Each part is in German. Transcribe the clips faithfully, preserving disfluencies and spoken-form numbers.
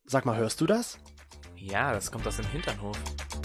Sag mal, hörst du das? Ja, das kommt aus dem Hinternhof.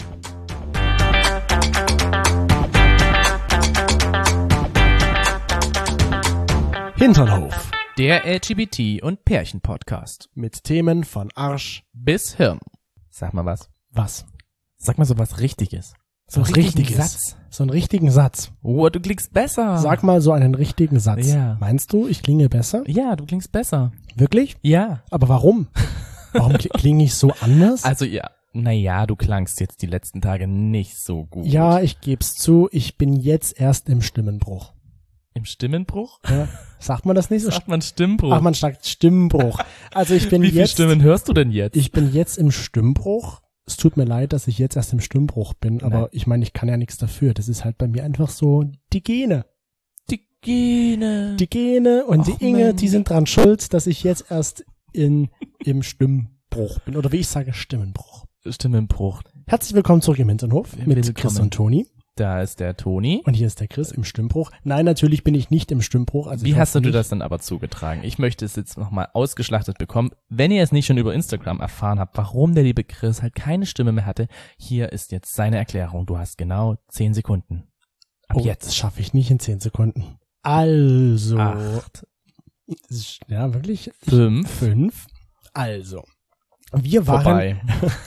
Hinternhof. Der L G B T- und Pärchen-Podcast. Mit Themen von Arsch bis Hirn. Sag mal was. Was? Sag mal so was Richtiges. So ein richtiges. Satz. So einen richtigen Satz. Oh, du klingst besser. Sag mal so einen richtigen Satz. Ja. Meinst du, ich klinge besser? Ja, du klingst besser. Wirklich? Ja. Aber warum? Warum klinge ich so anders? Also ja, naja, du klangst jetzt die letzten Tage nicht so gut. Ja, ich geb's zu, ich bin jetzt erst im Stimmenbruch. Im Stimmenbruch? Ja. Sagt man das nicht so? Sagt man Stimmbruch? Ach, man sagt Stimmbruch. Also ich bin Wie viele jetzt, Stimmen hörst du denn jetzt? ich bin jetzt im Stimmbruch. Es tut mir leid, dass ich jetzt erst im Stimmbruch bin, aber Nein. ich meine, ich kann ja nichts dafür. Das ist halt bei mir einfach so die Gene. Die Gene. Die Gene und Och, die Inge, Mensch. die sind dran schuld, dass ich jetzt erst in im Stimmbruch bin. Oder wie ich sage, Stimmenbruch. Stimmenbruch. Herzlich willkommen zurück im Hinternhof mit Willkommen. Chris und Toni. Da ist der Toni. Und hier ist der Chris im Stimmbruch. Nein, natürlich bin ich nicht im Stimmbruch. Also Wie ich hast hoffe du nicht. das dann aber zugetragen? Ich möchte es jetzt nochmal ausgeschlachtet bekommen. Wenn ihr es nicht schon über Instagram erfahren habt, warum der liebe Chris halt keine Stimme mehr hatte, hier ist jetzt seine Erklärung. Du hast genau zehn Sekunden. Ab Oh, jetzt. das schaffe ich nicht in zehn Sekunden. Also. Acht. Ja, wirklich? Fünf. Fünf. Also. Wir waren. Vorbei.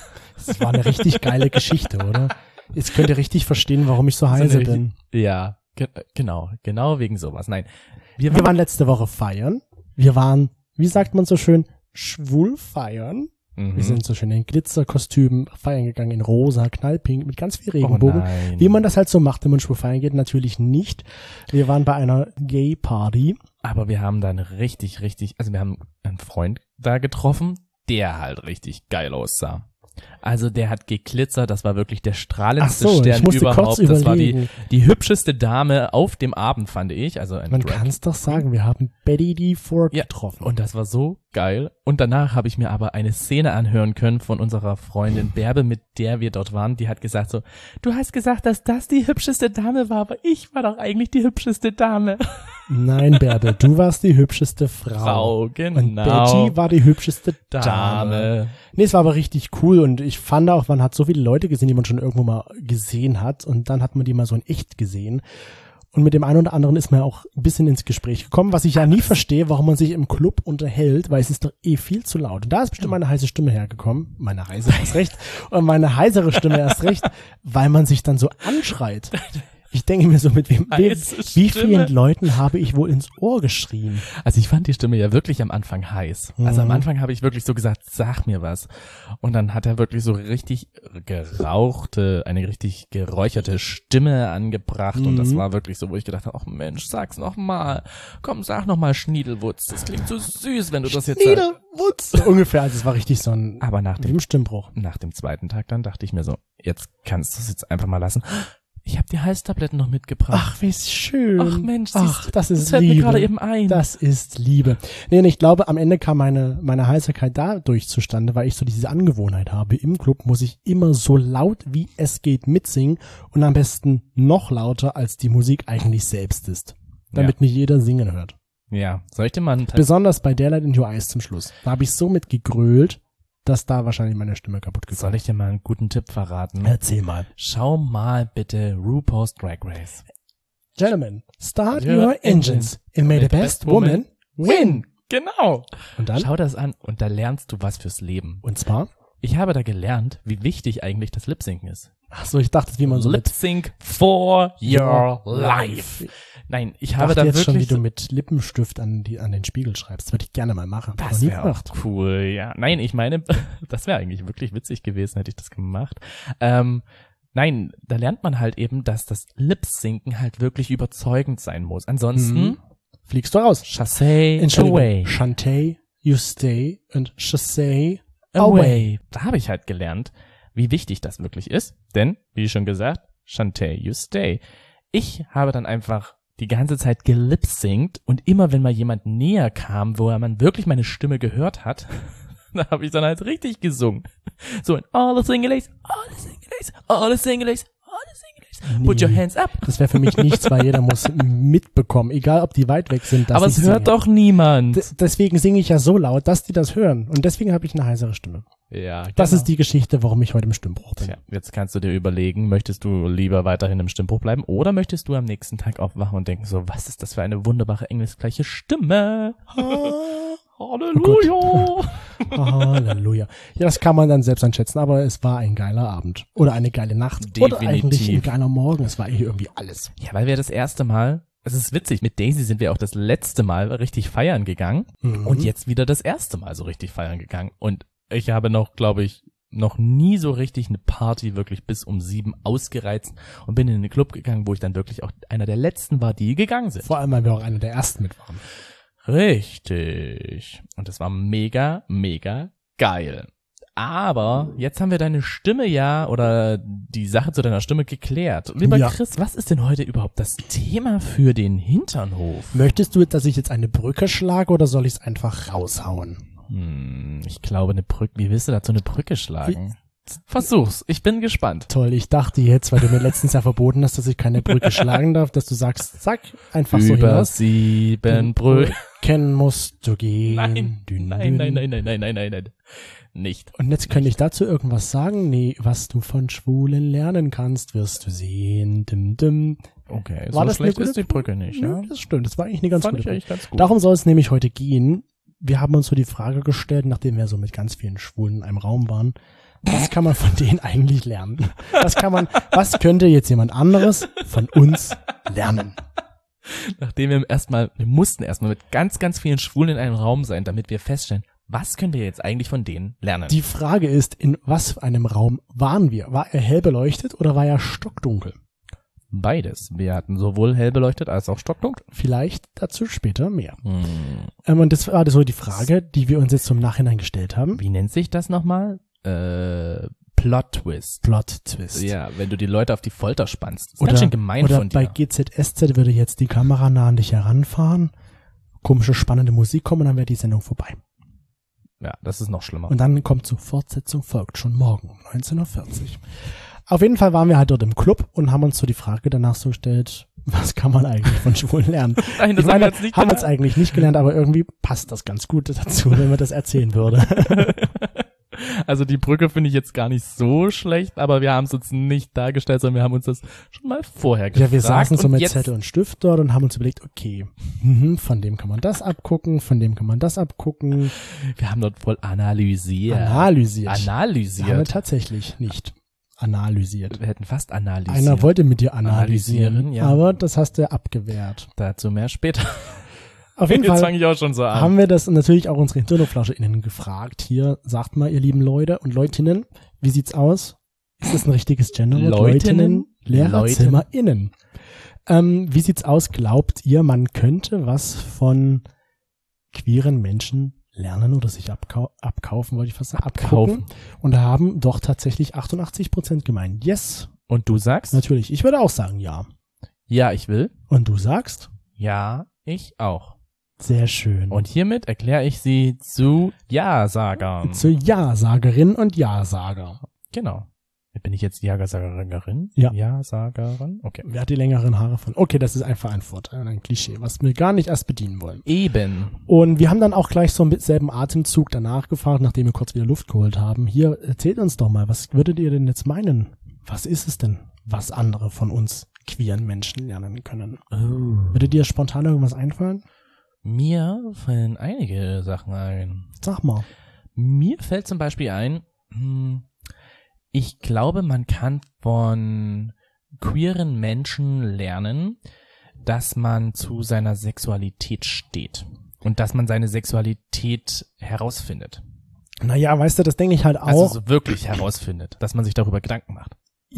Das war eine richtig geile Geschichte, oder? Jetzt könnt ihr richtig verstehen, warum ich so heiser So eine bin. Ja, ge genau. Genau wegen sowas. Nein. Wir, Wir waren letzte Woche feiern. Wir waren, wie sagt man so schön, schwul feiern. mhm. Wir sind so schön in Glitzerkostümen feiern gegangen, in rosa, knallpink, mit ganz viel oh Regenbogen. nein. Wie man das halt so macht, wenn man schwul feiern geht, natürlich nicht. Wir waren bei einer Gay-Party. Aber wir haben dann richtig, richtig, also wir haben einen Freund da getroffen, der halt richtig geil aussah. Also der hat geglitzert, das war wirklich der strahlendste Ach so, ich Stern musste überhaupt. kurz Das war die, überlegen. die hübscheste Dame auf dem Abend, fand ich. Also ein Man Drag. kann es doch sagen, wir haben Betty D. Ford Ja, getroffen. und das war so geil. Und danach habe ich mir aber eine Szene anhören können von unserer Freundin Bärbe, mit der wir dort waren. Die hat gesagt so, du hast gesagt, dass das die hübscheste Dame war, aber ich war doch eigentlich die hübscheste Dame. Nein, Bärbe, du warst die hübscheste Frau. Frau, genau. Und Betty war die hübscheste Dame. Dame. Nee, es war aber richtig cool und ich fand auch, man hat so viele Leute gesehen, die man schon irgendwo mal gesehen hat und dann hat man die mal so in echt gesehen. Und mit dem einen oder anderen ist man auch ein bisschen ins Gespräch gekommen, was ich ja nie verstehe, warum man sich im Club unterhält, weil es ist doch eh viel zu laut. Und da ist bestimmt meine heiße Stimme hergekommen, meine heiße erst recht, und meine heisere Stimme erst recht, weil man sich dann so anschreit. Ich denke mir so, mit wem, wem Heiße wie Stimme. vielen Leuten habe ich wohl ins Ohr geschrien? Also ich fand die Stimme ja wirklich am Anfang heiß. Also am Mhm. Anfang habe ich wirklich so gesagt, sag mir was. Und dann hat er wirklich so richtig gerauchte, eine richtig geräucherte Stimme angebracht. Und das Mhm. war wirklich so, wo ich gedacht habe, ach Mensch, sag's noch mal. Komm, sag noch mal Schniedelwutz. Das klingt so süß, wenn du das jetzt sagst. Schniedelwutz. So ungefähr, also es war richtig so ein, Aber nach wie dem, im Stimmbruch. nach dem zweiten Tag dann dachte ich mir so, jetzt kannst du es jetzt einfach mal lassen. Ich habe die Halstabletten noch mitgebracht. Ach, wie schön. Ach Mensch, Ach, siehst- das ist das fällt mir Liebe. gerade eben ein. Das ist Liebe. Nee, und ich glaube, am Ende kam meine, meine Heiserkeit dadurch zustande, weil ich so diese Angewohnheit habe. Im Club muss ich immer so laut wie es geht mitsingen und am besten noch lauter, als die Musik eigentlich selbst ist. Damit mich jeder singen hört. Ja, soll ich dir mal einen Besonders bei Daylight in Your Eyes zum Schluss. Da habe ich so mit gegrölt, dass da wahrscheinlich meine Stimme kaputt gegangen Soll ich dir mal einen guten Tipp verraten? Erzähl mal. Schau mal bitte RuPaul's Drag Race. Gentlemen, start Your your engines and may the best woman win. Genau. Und dann? Schau das an und da lernst du was fürs Leben. Und zwar? Ich habe da gelernt, wie wichtig eigentlich das Lip-Synken ist. Ach so, ich dachte, wie man so mit Lip-Sync for your life. Nein, ich Ich habe dachte da jetzt schon, wie wirklich... du mit Lippenstift an die an den Spiegel schreibst. Das würde ich gerne mal machen. Hab Das noch nie wäre auch gemacht. cool, ja. Nein, ich meine, das wäre eigentlich wirklich witzig gewesen, hätte ich das gemacht. Ähm, nein, da lernt man halt eben, dass das Lip-Synken halt wirklich überzeugend sein muss. Ansonsten, Mhm. Fliegst du raus. chassé Entschuldigung. away. Shantae, you stay and chassé away. away. Da habe ich halt gelernt, wie wichtig das wirklich ist. Denn, wie schon gesagt, Shantae, you stay. Ich habe dann einfach die ganze Zeit gelipsingt und immer wenn mal jemand näher kam, wo man wirklich meine Stimme gehört hat, da habe ich dann halt richtig gesungen. So in all the single all the single all the single all the single Put Nee. your hands up. Das wäre für mich nichts, weil jeder muss mitbekommen, egal ob die weit weg sind. Dass Aber ich es hört singe. doch niemand. D- deswegen singe ich ja so laut, dass die das hören. Und deswegen habe ich eine heisere Stimme. Ja, Das genau. ist die Geschichte, warum ich heute im Stimmbruch bin. Tja, jetzt kannst du dir überlegen, möchtest du lieber weiterhin im Stimmbruch bleiben oder möchtest du am nächsten Tag aufwachen und denken so, was ist das für eine wunderbare engelsgleiche Stimme? Halleluja! Halleluja. Ja, das kann man dann selbst einschätzen, aber es war ein geiler Abend. Oder eine geile Nacht. Oder Definitiv. eigentlich ein geiler Morgen. Es war irgendwie alles. Ja, weil wir das erste Mal, es ist witzig, mit Daisy sind wir auch das letzte Mal richtig feiern gegangen Mhm. und jetzt wieder das erste Mal so richtig feiern gegangen. Und ich habe noch, glaube ich, noch nie so richtig eine Party wirklich bis um sieben ausgereizt und bin in den Club gegangen, wo ich dann wirklich auch einer der letzten war, die gegangen sind. Vor allem, weil wir auch einer der ersten mit waren. Richtig. Und das war mega, mega geil. Aber jetzt haben wir deine Stimme ja oder die Sache zu deiner Stimme geklärt. Lieber Ja. Chris, was ist denn heute überhaupt das Thema für den Hinternhof? Möchtest du, dass ich jetzt eine Brücke schlage oder soll ich es einfach raushauen? Hm, ich glaube eine Brücke. Wie willst du dazu eine Brücke schlagen? Versuch's. Ich bin gespannt. Toll, ich dachte jetzt, weil du mir letztens ja verboten hast, dass ich keine Brücke schlagen darf, dass du sagst, zack, einfach so Über hinaus. sieben Brücken. Kennen musst du gehen. Nein, Dün, nein, dün. nein, nein, nein, nein, nein, nein, nein. Nicht. Und jetzt könnte ich dazu irgendwas sagen. Nee, was du von Schwulen lernen kannst, wirst du sehen. Dim, dim. Okay, War so das schlecht eine gute ist die Brücke nicht, ja? Ja, das stimmt, das war eigentlich eine ganz Fand gute ich Brücke. eigentlich ganz gut. Darum soll es nämlich heute gehen. Wir haben uns so die Frage gestellt, nachdem wir so mit ganz vielen Schwulen in einem Raum waren, was kann man von denen eigentlich lernen? Was kann man, was könnte jetzt jemand anderes von uns lernen? Nachdem wir erstmal, wir mussten erstmal mit ganz, ganz vielen Schwulen in einem Raum sein, damit wir feststellen, was können wir jetzt eigentlich von denen lernen? Die Frage ist, in was für einem Raum waren wir? War er hell beleuchtet oder war er stockdunkel? Beides. Wir hatten sowohl hell beleuchtet als auch stockdunkel. Vielleicht dazu später mehr. Hm. Ähm, und das war so die Frage, die wir uns jetzt zum Nachhinein gestellt haben. Wie nennt sich das nochmal? Äh, Plot Twist. Plot Twist. Ja, wenn du die Leute auf die Folter spannst. Das ist Oder, ganz schön gemein oder von dir. bei G Z S Z würde jetzt die Kamera nah an dich heranfahren, komische, spannende Musik kommen und dann wäre die Sendung vorbei. Ja, das ist noch schlimmer. Und dann kommt so, Fortsetzung folgt schon morgen um neunzehn Uhr vierzig. Auf jeden Fall waren wir halt dort im Club und haben uns so die Frage danach so gestellt, was kann man eigentlich von Schwulen lernen? Nein, das ich haben meine, wir jetzt nicht haben wir gelernt. uns eigentlich nicht gelernt, aber irgendwie passt das ganz gut dazu, wenn man das erzählen würde. Also die Brücke finde ich jetzt gar nicht so schlecht, aber wir haben es uns nicht dargestellt, sondern wir haben uns das schon mal vorher gefragt. Ja, wir saßen so und mit jetzt, Zettel und Stift dort und haben uns überlegt, okay, mhm, von dem kann man das abgucken, von dem kann man das abgucken. Wir haben dort voll analysiert. Analysiert. Haben wir Analysiert. tatsächlich nicht analysiert. Wir hätten fast analysiert. Einer wollte mit dir analysieren, Analysieren, ja. aber das hast du abgewehrt. Dazu mehr später. Auf jeden Jetzt Fall fange ich auch schon so an. haben wir das natürlich auch unsere HinterhoflauscherInnen gefragt. Hier, sagt mal, ihr lieben Leute und Leutinnen, wie sieht's aus? Ist das ein richtiges Genderwort? Leutinnen? LehrerZimmerInnen. Ähm, wie sieht's aus? Glaubt ihr, man könnte was von queeren Menschen lernen oder sich abkau abkaufen, wollte ich fast sagen, abgucken? Und da haben doch tatsächlich achtundachtzig Prozent gemeint, yes, Und du sagst? natürlich. Ich würde auch sagen, ja. Ja, ich will. Und du sagst? Ja, ich auch. Sehr schön. Und hiermit erkläre ich sie zu Ja-Sagern. zu Ja-Sagerin und Ja-Sager. Genau. Bin ich jetzt Ja-Sagerin? Ja. Ja-Sagerin? Okay. Wer hat die längeren Haare von? Okay, das ist einfach ein Vorteil, ein Klischee, was wir gar nicht erst bedienen wollen. Eben. Und wir haben dann auch gleich so im selben Atemzug danach gefragt, nachdem wir kurz wieder Luft geholt haben. Hier, erzählt uns doch mal, was würdet ihr denn jetzt meinen? Was ist es denn, was andere von uns queeren Menschen lernen können? Oh. Würde dir spontan irgendwas einfallen? Mir fallen einige Sachen ein. Sag mal. Mir fällt zum Beispiel ein, hm, ich glaube, man kann von queeren Menschen lernen, dass man zu seiner Sexualität steht und dass man seine Sexualität herausfindet. Naja, weißt du, das denke ich halt auch. Also so wirklich herausfindet, dass man sich darüber Gedanken macht.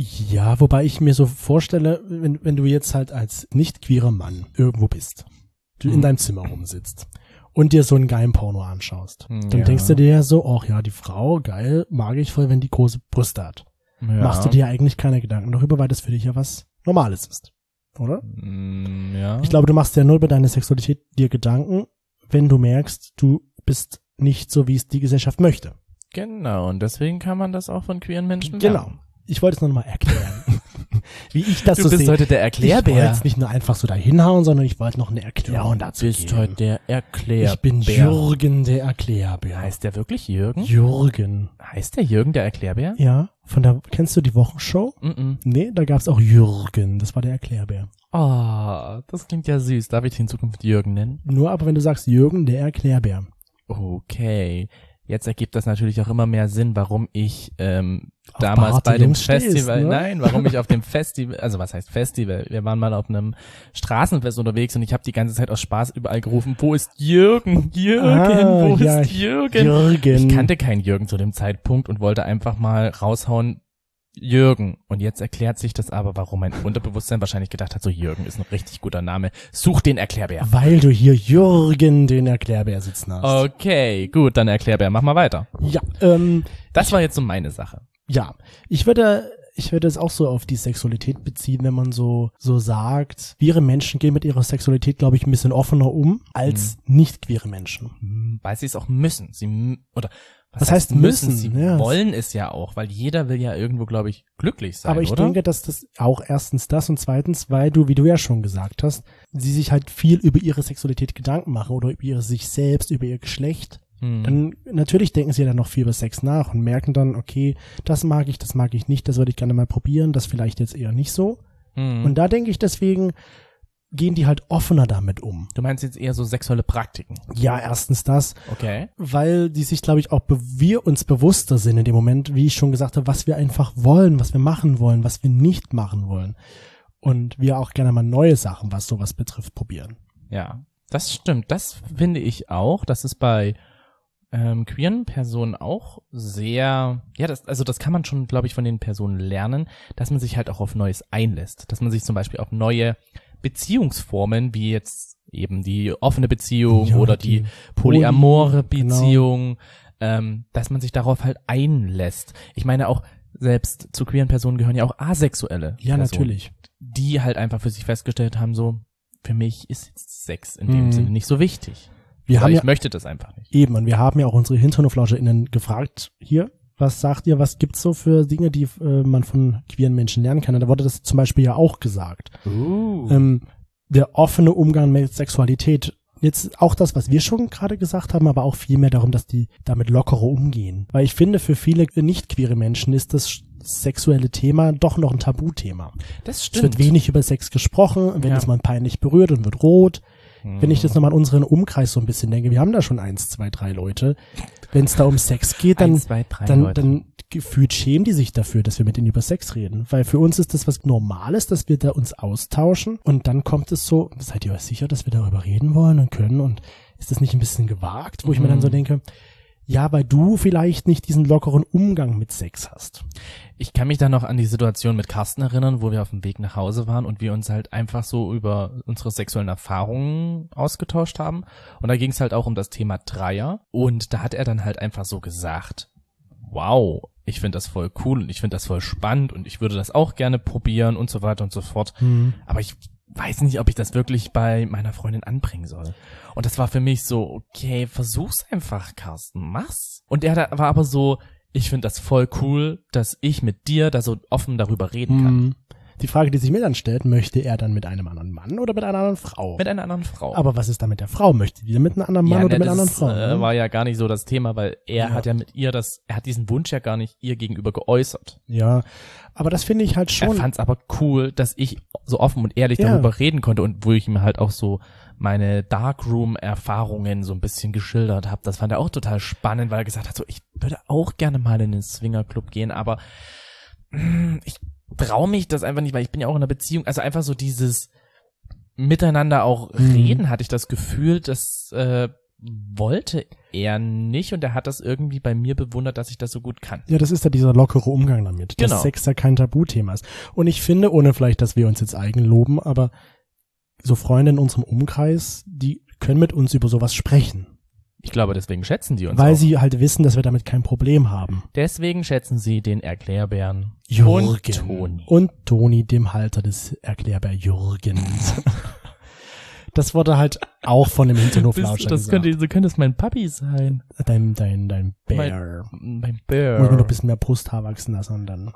Ja, wobei ich mir so vorstelle, wenn, wenn du jetzt halt als nicht queerer Mann irgendwo bist, du in Mhm. deinem Zimmer rumsitzt und dir so einen geilen Porno anschaust, Ja. dann denkst du dir ja so, ach ja, die Frau, geil, mag ich voll, wenn die große Brüste hat. Ja. Machst du dir eigentlich keine Gedanken darüber, weil das für dich ja was Normales ist, oder? Mm, ja. Ich glaube, du machst ja nur über deine Sexualität dir Gedanken, wenn du merkst, du bist nicht so, wie es die Gesellschaft möchte. Genau, und deswegen kann man das auch von queeren Menschen Genau. lernen. Ich wollte es noch mal erklären. wie ich das Du so sehe. bist heute der Erklärbär. Ich wollte jetzt nicht nur einfach so da hinhauen, sondern ich wollte noch eine Erklärung Ja, dazu bist geben. heute der Erklärbär. Ich bin Jürgen, der Erklärbär. Heißt der wirklich Jürgen? Jürgen. Heißt der Jürgen der Erklärbär? Ja, von der, kennst du die Wochenshow? Mhm. Nee, da gab's auch Jürgen, das war der Erklärbär. Oh, das klingt ja süß. Darf ich dich in Zukunft Jürgen nennen? Nur aber wenn du sagst Jürgen, der Erklärbär. Okay. Jetzt ergibt das natürlich auch immer mehr Sinn, warum ich ähm, Auf damals behaarte bei dem Jungs stehst, Festival, ne? nein, warum ich auf dem Festival, also was heißt Festival? Wir waren mal auf einem Straßenfest unterwegs und ich habe die ganze Zeit aus Spaß überall gerufen, wo ist Jürgen? Jürgen, Ah, wo ja, ist Jürgen? Jürgen. Ich kannte keinen Jürgen zu dem Zeitpunkt und wollte einfach mal raushauen, Jürgen. Und jetzt erklärt sich das aber, warum mein Unterbewusstsein wahrscheinlich gedacht hat, so Jürgen ist ein richtig guter Name. Such den Erklärbär. Weil du hier Jürgen, den Erklärbär sitzen hast. Okay, gut, dann Erklärbär, mach mal weiter. Ja, ähm, Das war jetzt so meine Sache. ja. Ich würde, ich würde es auch so auf die Sexualität beziehen, wenn man so, so sagt, queere Menschen gehen mit ihrer Sexualität, glaube ich, ein bisschen offener um als nicht queere Menschen. Weil sie es auch müssen. Sie m- oder was, Was heißt müssen? Sie Ja. wollen es ja auch, weil jeder will ja irgendwo, glaube ich, glücklich sein, Aber ich oder? denke, dass das auch erstens das und zweitens, weil du, wie du ja schon gesagt hast, sie sich halt viel über ihre Sexualität Gedanken machen oder über ihre sich selbst, über ihr Geschlecht. Hm. Dann natürlich denken sie dann noch viel über Sex nach und merken dann, okay, das mag ich, das mag ich nicht, das würde ich gerne mal probieren, das vielleicht jetzt eher nicht so. Hm. Und da denke ich, deswegen gehen die halt offener damit um. Du meinst jetzt eher so sexuelle Praktiken. Ja, erstens das, Okay. weil die sich, glaube ich, auch be- wir uns bewusster sind in dem Moment, wie ich schon gesagt habe, was wir einfach wollen, was wir machen wollen, was wir nicht machen wollen. Und wir auch gerne mal neue Sachen, was sowas betrifft, probieren. Ja, das stimmt. Das finde ich auch. Das ist bei ähm, queeren Personen auch sehr, ja, das, also das kann man schon, glaube ich, von den Personen lernen, dass man sich halt auch auf Neues einlässt. Dass man sich zum Beispiel auf neue Beziehungsformen, wie jetzt eben die offene Beziehung Ja, oder die die polyamore Poly- genau. Beziehung, ähm, dass man sich darauf halt einlässt. Ich meine auch, selbst zu queeren Personen gehören ja auch asexuelle Ja, Personen, natürlich. die halt einfach für sich festgestellt haben, so, für mich ist jetzt Sex in dem Mhm. Sinne nicht so wichtig. Wir Weil haben ich ja möchte das einfach nicht. eben, und wir haben ja auch unsere HinternoflauscherInnen gefragt, hier, was sagt ihr, was gibt's so für Dinge, die äh, man von queeren Menschen lernen kann? Und da wurde das zum Beispiel ja auch gesagt. Uh. Ähm, der offene Umgang mit Sexualität. Jetzt auch das, was wir schon gerade gesagt haben, aber auch viel mehr darum, dass die damit lockerer umgehen. Weil ich finde, für viele nicht queere Menschen ist das sexuelle Thema doch noch ein Tabuthema. Das Es stimmt. wird wenig über Sex gesprochen, wenn Ja. es mal peinlich berührt und wird rot. Hm. Wenn ich jetzt nochmal an unseren Umkreis so ein bisschen denke, wir haben da schon eins, zwei, drei Leute. Wenn es da um Sex geht, dann, Eins, zwei, drei dann, Leute. dann gefühlt schämen die sich dafür, dass wir mit ihnen über Sex reden. Weil für uns ist das was Normales, dass wir da uns austauschen und dann kommt es so, seid ihr euch sicher, dass wir darüber reden wollen und können und ist das nicht ein bisschen gewagt, wo ich mir dann so denke, ja, weil du vielleicht nicht diesen lockeren Umgang mit Sex hast. Ich kann mich da noch an die Situation mit Carsten erinnern, wo wir auf dem Weg nach Hause waren und wir uns halt einfach so über unsere sexuellen Erfahrungen ausgetauscht haben. Und da ging es halt auch um das Thema Dreier. Und da hat er dann halt einfach so gesagt, wow, ich finde das voll cool und ich finde das voll spannend und ich würde das auch gerne probieren und so weiter und so fort. Hm. Aber ich weiß nicht, ob ich das wirklich bei meiner Freundin anbringen soll. Und das war für mich so, okay, versuch's einfach, Carsten, mach's. Und er da- war aber so, ich finde das voll cool, dass ich mit dir da so offen darüber reden kann. Hm. Die Frage, die sich mir dann stellt, möchte er dann mit einem anderen Mann oder mit einer anderen Frau? Mit einer anderen Frau. Aber was ist da mit der Frau? Möchte die mit einem anderen Mann ja, oder ne, mit einer das anderen Frau? äh, ne? war ja gar nicht so das Thema, weil er Ja. hat ja mit ihr das, er hat diesen Wunsch ja gar nicht ihr gegenüber geäußert. Ja, aber das finde ich halt Er schon. fand es aber cool, dass ich so offen und ehrlich Ja. darüber reden konnte und wo ich ihm halt auch so meine Darkroom-Erfahrungen so ein bisschen geschildert habe. Das fand er auch total spannend, weil er gesagt hat, so, ich würde auch gerne mal in den Swingerclub gehen, aber mm, ich traue mich das einfach nicht, weil ich bin ja auch in einer Beziehung. Also einfach so dieses Miteinander auch Mhm. reden, hatte ich das Gefühl, das äh, wollte er nicht und er hat das irgendwie bei mir bewundert, dass ich das so gut kann. Ja, das ist ja dieser lockere Umgang damit, Genau. dass Sex ja kein Tabuthema ist. Und ich finde, ohne vielleicht, dass wir uns jetzt eigen loben, aber so Freunde in unserem Umkreis, die können mit uns über sowas sprechen, Ich glaube, deswegen schätzen die uns weil auch. sie halt wissen, dass wir damit kein Problem haben. Deswegen schätzen sie den Erklärbären Jürgen. und Toni. Und Toni, dem Halter des Erklärbär Jürgens. Das wurde halt auch von dem Hinternhoflauscher Das gesagt. könnte, so könnte es mein Papi sein. Dein, dein, dein Bär. Mein Muss mir noch ein Bear. bisschen mehr Brusthaar wachsen lassen und dann.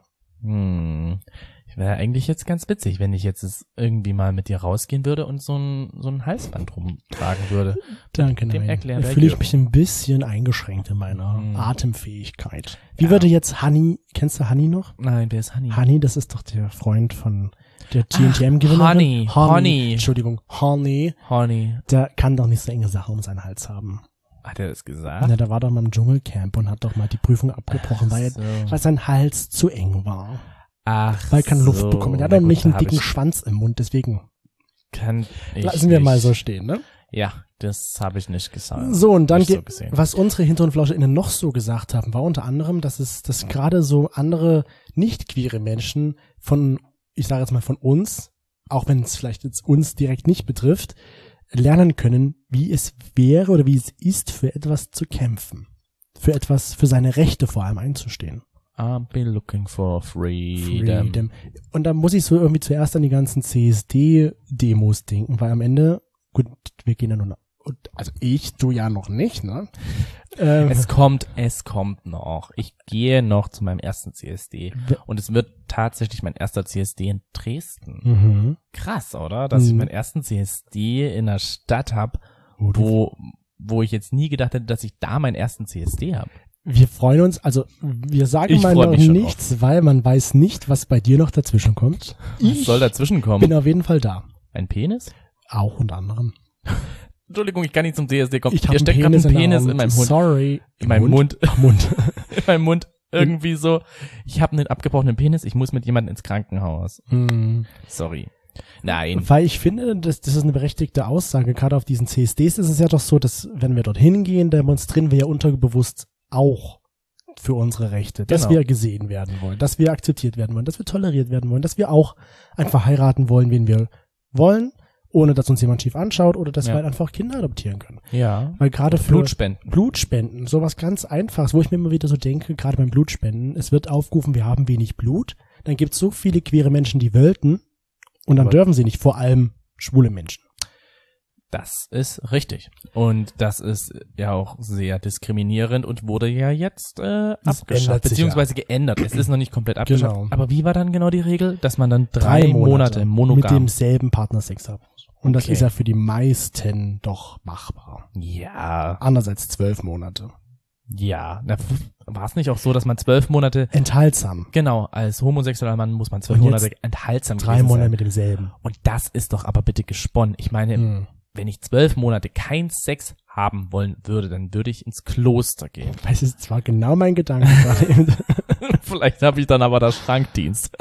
Hm. Wäre eigentlich jetzt ganz witzig, wenn ich jetzt irgendwie mal mit dir rausgehen würde und so ein, so ein Halsband rumtragen würde. Danke, Dem nein. erklären Da wir fühle ich Jürgen. mich ein bisschen eingeschränkt in meiner Hm. Atemfähigkeit. Wie Ja. würde jetzt Honey, kennst du Honey noch? Nein, wer ist Honey? Honey, das ist doch der Freund von der T N T M-Gewinnerin. Honey, Honey. Entschuldigung, Honey. Honey. Der kann doch nicht so enge Sachen um seinen Hals haben. Hat er das gesagt? Ja, der war doch mal im Dschungelcamp und hat doch mal die Prüfung abgebrochen, weil, so. weil sein Hals zu eng war. Ach Weil er keine Luft so. bekommen. Der hat Na doch gut, nicht da einen hab dicken ich- Schwanz im Mund, deswegen Kann ich lassen wir nicht. mal so stehen, ne? Ja, das habe ich nicht gesagt. So, und dann, Nicht so ge- gesehen. was unsere Hinter- und FlauscherInnen noch so gesagt haben, war unter anderem, dass es, dass gerade so andere nicht-queere Menschen von, ich sage jetzt mal von uns, auch wenn es vielleicht jetzt uns direkt nicht betrifft, lernen können, wie es wäre oder wie es ist, für etwas zu kämpfen. Für etwas, für seine Rechte vor allem einzustehen. I'll be looking for freedom. Freedom. Und da muss ich so irgendwie zuerst an die ganzen C S D-Demos denken, weil am Ende, gut, wir gehen ja nur, und also ich, du ja noch nicht, ne? Ähm, Es kommt, es kommt noch. Ich gehe noch zu meinem ersten C S D. Und es wird tatsächlich mein erster C S D in Dresden. mhm. Krass, oder? Dass ich Mhm. meinen ersten C S D in einer Stadt habe, Oh, du- wo, wo ich jetzt nie gedacht hätte, dass ich da meinen ersten C S D habe. Wir freuen uns, also wir sagen Ich mal freu noch mich schon nichts, weil man weiß nicht, was bei dir noch dazwischen kommt. Was soll dazwischen kommen? Bin auf jeden Fall da. Ein Penis? Auch unter anderem. Entschuldigung, ich kann nicht zum C S D kommen. Ich habe Hier einen steckt gerade Penis, ein Penis in, in der meinem Hand. Mund. Sorry. In meinem Mund. Ach, Mund. In meinem Mund. Irgendwie so. Ich habe einen abgebrochenen Penis. Ich muss mit jemandem ins Krankenhaus. Hm. Sorry. Nein. Weil ich finde, das, das ist eine berechtigte Aussage. Gerade auf diesen C S Ds ist es ja doch so, dass wenn wir dorthin gehen, demonstrieren wir ja unterbewusst auch für unsere Rechte, dass Genau. wir gesehen werden wollen, dass wir akzeptiert werden wollen, dass wir toleriert werden wollen, dass wir auch einfach heiraten wollen, wen wir wollen, ohne dass uns jemand schief anschaut oder dass Ja. wir halt einfach Kinder adoptieren können. Ja. Weil gerade für Blutspenden. Blutspenden, sowas ganz Einfaches, wo ich mir immer wieder so denke, gerade beim Blutspenden, es wird aufgerufen, wir haben wenig Blut, dann gibt es so viele queere Menschen, die wollten und dann Aber- dürfen sie nicht, vor allem schwule Menschen. Das ist richtig. Und das ist ja auch sehr diskriminierend und wurde ja jetzt äh, Das ändert abgeschafft, sich beziehungsweise geändert. Es ist noch nicht komplett abgeschafft. Genau. Aber wie war dann genau die Regel? Dass man dann drei, Monate, monogam. mit demselben Partner Sex haben muss. Und das Okay. ist ja für die meisten doch machbar. Ja, Anders als zwölf Monate. ja. War es nicht auch so, dass man zwölf Monate, Enthaltsam. genau, als homosexueller Mann muss man zwölf Und jetzt Monate enthaltsam Drei gewesen Monate sein. mit demselben. Und das ist doch aber bitte gesponnen. Ich meine, Hm. wenn ich zwölf Monate keinen Sex haben wollen würde, dann würde ich ins Kloster gehen. Das ist zwar genau mein Gedanke gerade eben. Vielleicht habe ich dann aber das Schrankdienst.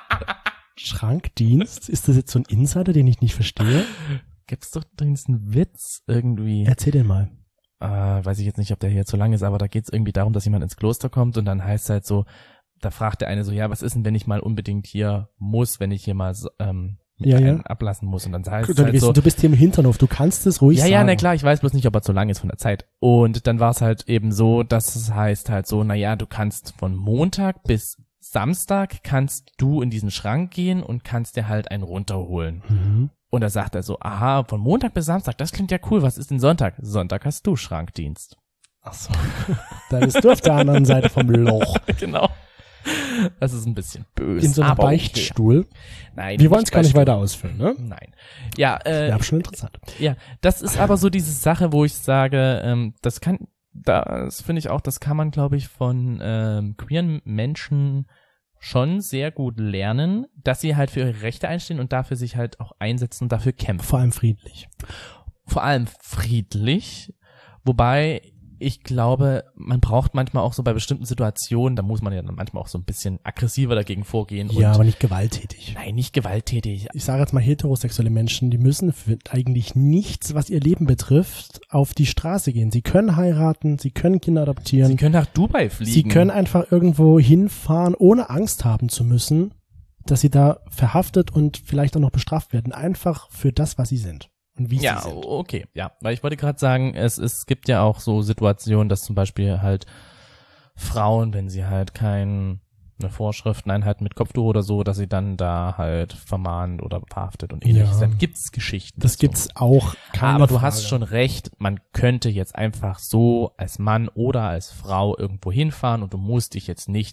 Schrankdienst? Ist das jetzt so ein Insider, den ich nicht verstehe? Gibt's doch übrigens einen Witz irgendwie. Erzähl den mal. Äh, weiß ich jetzt nicht, ob der hier zu lang ist, aber da geht's irgendwie darum, dass jemand ins Kloster kommt und dann heißt es halt so, da fragt der eine so, ja, was ist denn, wenn ich mal unbedingt hier muss, wenn ich hier mal so, ähm, mit Ja, ja. einem ablassen muss und dann heißt es Du, halt so, du bist hier im Hinternhof, du kannst es ruhig ja, sagen. ja, na klar, ich weiß bloß nicht, ob er zu lang ist von der Zeit. Und dann war es halt eben so, dass es heißt halt so, na ja, du kannst von Montag bis Samstag kannst du in diesen Schrank gehen und kannst dir halt einen runterholen. Mhm. Und da sagt er so, aha, von Montag bis Samstag, das klingt ja cool, was ist denn Sonntag? Sonntag hast du Schrankdienst. Ach so. Da bist du auf der anderen Seite vom Loch. Genau. Das ist ein bisschen böse. In so einem aber okay. Beichtstuhl. Nein. Wir wollen es gar nicht Beichtstuhl. weiter ausfüllen, ne? Nein. Ja, äh, Ja, schon interessant. ja, das ist aber so diese Sache, wo ich sage, ähm, das kann, das finde ich auch, das kann man, glaube ich, von ähm, queeren Menschen schon sehr gut lernen, dass sie halt für ihre Rechte einstehen und dafür sich halt auch einsetzen und dafür kämpfen. Vor allem friedlich. Vor allem friedlich, wobei ich glaube, man braucht manchmal auch so bei bestimmten Situationen, da muss man ja dann manchmal auch so ein bisschen aggressiver dagegen vorgehen. Ja, und aber nicht gewalttätig. nein, nicht gewalttätig. Ich sage jetzt mal heterosexuelle Menschen, die müssen für eigentlich nichts, was ihr Leben betrifft, auf die Straße gehen. Sie können heiraten, sie können Kinder adoptieren. Sie können nach Dubai fliegen. Sie können einfach irgendwo hinfahren, ohne Angst haben zu müssen, dass sie da verhaftet und vielleicht auch noch bestraft werden. Einfach für das, was sie sind und wie Ja, sie sind. okay, ja. Weil ich wollte gerade sagen, es, es gibt ja auch so Situationen, dass zum Beispiel halt Frauen, wenn sie halt keine Vorschriften einhalten mit Kopftuch oder so, dass sie dann da halt vermahnt oder verhaftet und ähnliches. Ja. Dann gibt's Geschichten. Das dazu. gibt's auch. Keine Aber du Frage. hast schon recht, man könnte jetzt einfach so als Mann oder als Frau irgendwo hinfahren und du musst dich jetzt nicht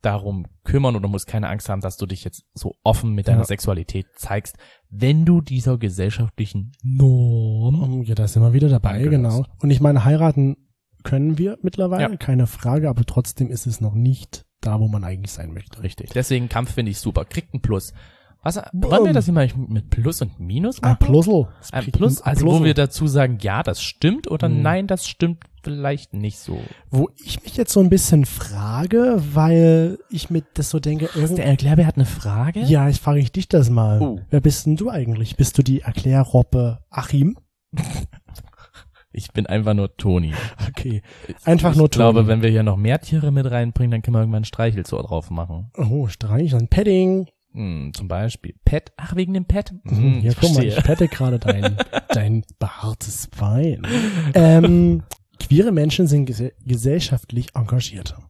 darum kümmern oder musst keine Angst haben, dass du dich jetzt so offen mit deiner Ja. Sexualität zeigst, wenn du dieser gesellschaftlichen Norm Ja, da sind wir wieder dabei, Angehörst. genau. Und ich meine, heiraten können wir mittlerweile, Ja. keine Frage, aber trotzdem ist es noch nicht da, wo man eigentlich sein möchte. richtig. Deswegen Kampf finde ich super. Kriegt ein Plus. Was, wollen wir das immer mit Plus und Minus Ein machen? Plusel. Ein Plus, also wo wir dazu sagen, ja, das stimmt oder Mhm. nein, das stimmt vielleicht nicht so. Wo ich mich jetzt so ein bisschen frage, weil ich mir das so denke, Der irgendwie, Erklärbär hat eine Frage? ja, ich frage ich dich das mal. Oh. Wer bist denn du eigentlich? Bist du die Erklärroppe Achim? Ich bin einfach nur Toni. Okay. Einfach ich nur Ich glaube, Toni. wenn wir hier noch mehr Tiere mit reinbringen, dann können wir irgendwann ein Streichelzoo drauf machen. Oh, Streich, ein Padding. Hm, zum Beispiel Pet. Ach, wegen dem Pet? Mhm, Hm, ja, ich guck mal, verstehe. ich pette gerade dein, dein behaartes Bein. Ähm, queere Menschen sind ges gesellschaftlich engagierter.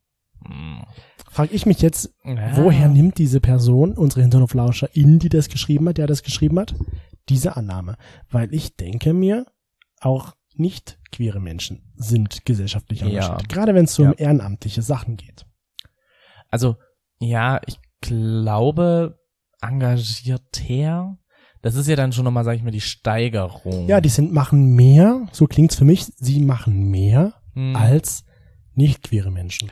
Hm. Frag ich mich jetzt, Ja. woher nimmt diese Person, unsere Hinternhoflauscher-In, die das geschrieben hat, der das geschrieben hat, diese Annahme? Weil ich denke mir, auch nicht queere Menschen sind gesellschaftlich engagiert. Ja. Gerade wenn es so Ja. um ehrenamtliche Sachen geht. Also, ja, ich glaube, engagierter, das ist ja dann schon nochmal, sag ich mal, die Steigerung. Ja, die sind, machen mehr, so klingt's für mich, sie machen mehr Hm. als nicht queere Menschen.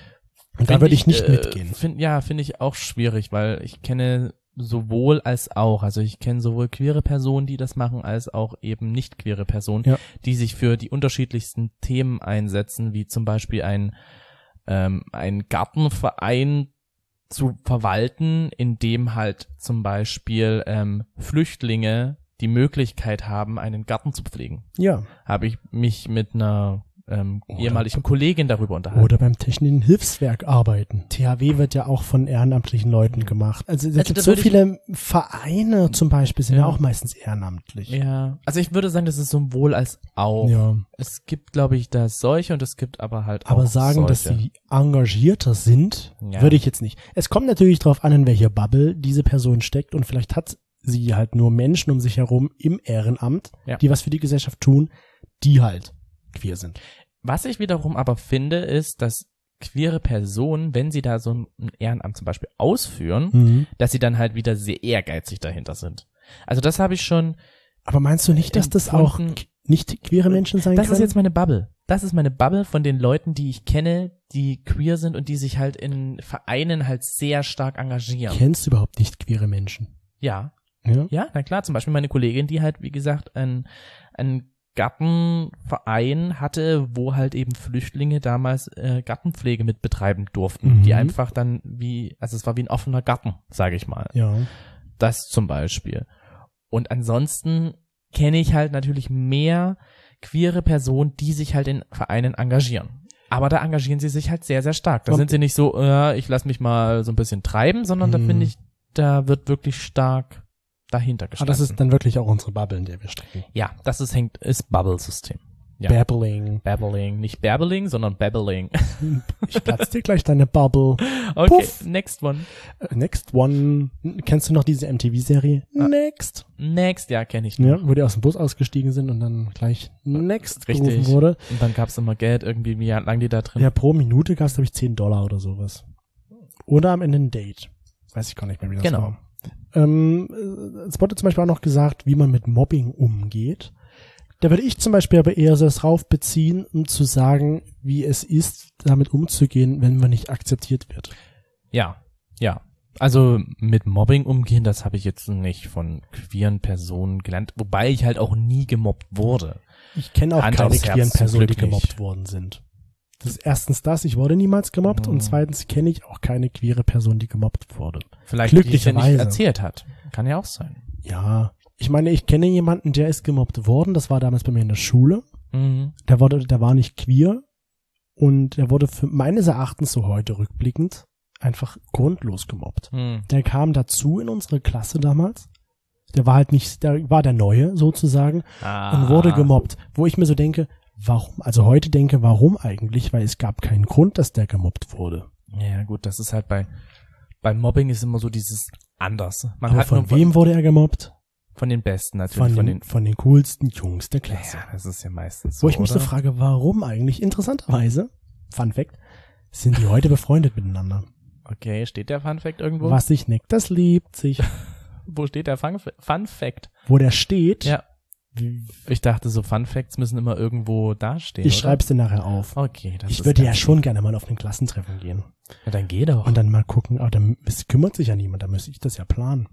Und da Find würde ich nicht äh, mitgehen. Find, ja, finde ich auch schwierig, weil ich kenne sowohl als auch, also ich kenne sowohl queere Personen, die das machen, als auch eben nicht queere Personen, Ja. die sich für die unterschiedlichsten Themen einsetzen, wie zum Beispiel ein, ähm, ein Gartenverein zu verwalten, in dem halt zum Beispiel ähm, Flüchtlinge die Möglichkeit haben, einen Garten zu pflegen. Ja. Habe ich mich mit einer ähm, Oder- ehemaligen Kollegin darüber unterhalten. Oder beim Technischen Hilfswerk arbeiten. T H W wird ja auch von ehrenamtlichen Leuten gemacht. Also es Also gibt da so würde ich- viele Vereine zum Beispiel, sind ja, Ja. auch meistens ehrenamtlich. Ja, also ich würde sagen, das ist sowohl als auch. Ja. Es gibt, glaube ich, da solche und es gibt aber halt auch Aber sagen, dass solche. sie engagierter sind, Ja. würde ich jetzt nicht. Es kommt natürlich darauf an, in welcher Bubble diese Person steckt und vielleicht hat sie halt nur Menschen um sich herum im Ehrenamt, Ja. die was für die Gesellschaft tun, die halt queer sind. Was ich wiederum aber finde, ist, dass queere Personen, wenn sie da so ein Ehrenamt zum Beispiel ausführen, Mhm. dass sie dann halt wieder sehr ehrgeizig dahinter sind. Also das habe ich schon, Aber meinst du nicht, dass das auch Empfunden- k- nicht queere Menschen sein das können? ist jetzt meine Bubble. Das ist meine Bubble von den Leuten, die ich kenne, die queer sind und die sich halt in Vereinen halt sehr stark engagieren. Kennst du überhaupt nicht queere Menschen? Ja, Ja. ja, na klar, zum Beispiel meine Kollegin, die halt, wie gesagt, ein, ein Gartenverein hatte, wo halt eben Flüchtlinge damals äh, Gartenpflege mit betreiben durften, Mhm. die einfach dann wie, also es war wie ein offener Garten, sage ich mal. Ja. Das zum Beispiel. Und ansonsten kenne ich halt natürlich mehr queere Personen, die sich halt in Vereinen engagieren. Aber da engagieren sie sich halt sehr, sehr stark. Da Und- sind sie nicht so, äh, ich lass mich mal so ein bisschen treiben, sondern da Mhm. finde ich, da wird wirklich stark dahinter Aber gestanden. das ist dann wirklich auch unsere Bubble, in der wir stecken. Ja, das ist hängt ist Bubble-System. Ja. Babbling. Babbling, nicht Babbling, sondern Babbling. Ich platz dir gleich deine Bubble. Okay, Puff. next one. Äh, Next one. Kennst du noch diese M T V-Serie? Ah. Next. Next, ja, kenne ich. noch. Ja, wo die aus dem Bus ausgestiegen sind und dann gleich Next Richtig. gerufen wurde. Und dann gab's immer Geld irgendwie, wie lang die da drin. Ja, pro Minute gab es, glaube ich, zehn Dollar oder sowas. Oder am Ende ein Date. Weiß ich gar nicht mehr, wie das Genau. war. Ähm, äh, es wurde zum Beispiel auch noch gesagt, wie man mit Mobbing umgeht. Da würde ich zum Beispiel aber eher so drauf beziehen, um zu sagen, wie es ist, damit umzugehen, wenn man nicht akzeptiert wird. Ja, ja. Also mit Mobbing umgehen, das habe ich jetzt nicht von queeren Personen gelernt, wobei ich halt auch nie gemobbt wurde. Ich kenne auch Hand keine aufs Herz, queeren zum Personen, die Glück nicht. gemobbt worden sind. Das ist erstens das, ich wurde niemals gemobbt Mhm. und zweitens kenne ich auch keine queere Person, die gemobbt wurde. Vielleicht die es ja nicht Glücklicherweise. erzählt hat. Kann ja auch sein. Ja, ich meine, ich kenne jemanden, der ist gemobbt worden, das war damals bei mir in der Schule. Mhm. Der wurde, der war nicht queer und er wurde für meines Erachtens so heute rückblickend einfach grundlos gemobbt. Mhm. Der kam dazu in unsere Klasse damals. Der war halt nicht, der war der Neue sozusagen Ah. und wurde gemobbt. Wo ich mir so denke, warum, also heute denke, warum eigentlich? Weil es gab keinen Grund, dass der gemobbt wurde. Ja, gut, das ist halt bei, bei Mobbing ist immer so dieses anders. Man Aber hat von nur wem wurde er gemobbt? Von den Besten natürlich. Von, Von, den, den, von den coolsten Jungs der Klasse. ja, das ist ja meistens so, Wo ich mich so oder? frage, warum eigentlich? Interessanterweise, Fun Fact, sind die heute befreundet miteinander. Okay, steht der Fun Fact irgendwo? Was sich neckt, das liebt sich. Wo steht der Fun, Fun Fact? Wo der steht? Ja. Ich dachte, so Fun Facts müssen immer irgendwo dastehen. Ich oder? schreib's dir nachher auf. Okay, das Ich ist würde ja ganz schon lieb. gerne mal auf ein Klassentreffen gehen. Ja, dann geh doch. Und dann mal gucken, aber dann es kümmert sich ja niemand, da müsste ich das ja planen.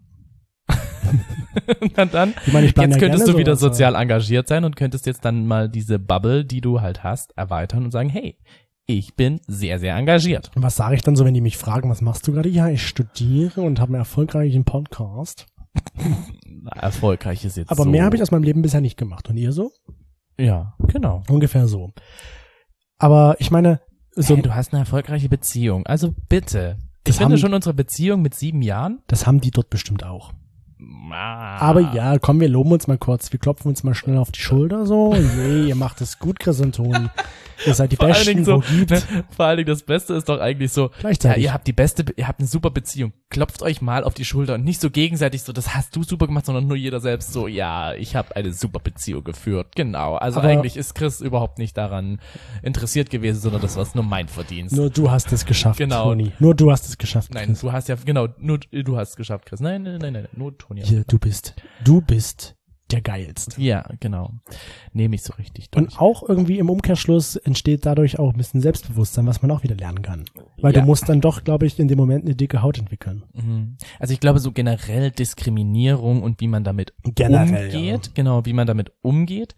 dann, dann Ich meine, ich plane jetzt ja könntest gerne du wieder sowas, sozial engagiert sein und könntest jetzt dann mal diese Bubble, die du halt hast, erweitern und sagen, hey, ich bin sehr, sehr engagiert. Und was sage ich dann so, wenn die mich fragen, was machst du gerade? Ja, ich studiere und habe einen erfolgreichen Podcast. Na, erfolgreich ist jetzt Aber so. mehr habe ich aus meinem Leben bisher nicht gemacht. Und ihr so? Ja, genau. Ungefähr so. Aber ich meine, so, Hey, du hast eine erfolgreiche Beziehung. Also bitte. Das Ich finde haben- schon unsere Beziehung mit sieben Jahren. das haben die dort bestimmt auch. Ah. Aber ja, komm, wir loben uns mal kurz. Wir klopfen uns mal schnell auf die Schulter so. Je, ihr macht es gut, Chris und Toni. Ihr seid die Vor allen Besten, Dingen so, wo gibt. ne, vor allen Dingen das Beste ist doch eigentlich so, ja, Gleichzeitig. ihr habt die beste, ihr habt eine super Beziehung. Klopft euch mal auf die Schulter und nicht so gegenseitig so, das hast du super gemacht, sondern nur jeder selbst so, ja, ich habe eine super Beziehung geführt. Genau. Also Aber- eigentlich ist Chris überhaupt nicht daran interessiert gewesen, sondern das war nur mein Verdienst. Nur du hast es geschafft, Genau. Toni. Nur du hast es geschafft, Nein, Chris. du hast ja, genau, nur du hast es geschafft, Chris. Nein, nein, nein, nein, nur Toni. Hier, du bist, du bist der Geilste. Ja, genau. Nehme ich so richtig durch. Und auch irgendwie im Umkehrschluss entsteht dadurch auch ein bisschen Selbstbewusstsein, was man auch wieder lernen kann. Weil Ja. du musst dann doch, glaube ich, in dem Moment eine dicke Haut entwickeln. Mhm. Also ich glaube so generell Diskriminierung und wie man damit Generell, umgeht, ja. genau, wie man damit umgeht,